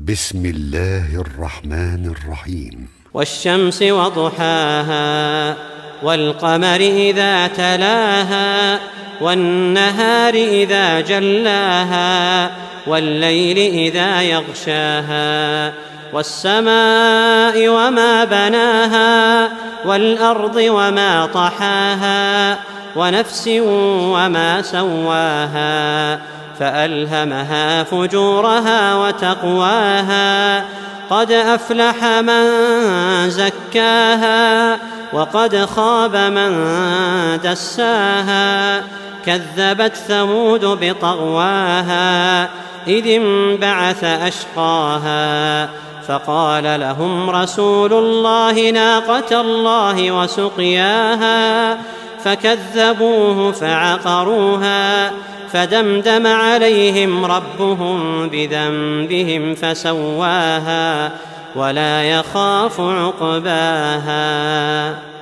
بسم الله الرحمن الرحيم. والشمس وضحاها والقمر إذا تلاها والنهار إذا جلاها والليل إذا يغشاها والسماء وما بناها والأرض وما طحاها ونفس وما سواها فألهمها فجورها وتقواها قد أفلح من زكاها وقد خاب من دساها كذبت ثمود بطغواها إذ انبعث أشقاها فقال لهم رسول الله ناقة الله وسقياها فكذبوه فعقروها فدمدم عليهم ربهم بذنبهم فسواها ولا يخاف عقباها.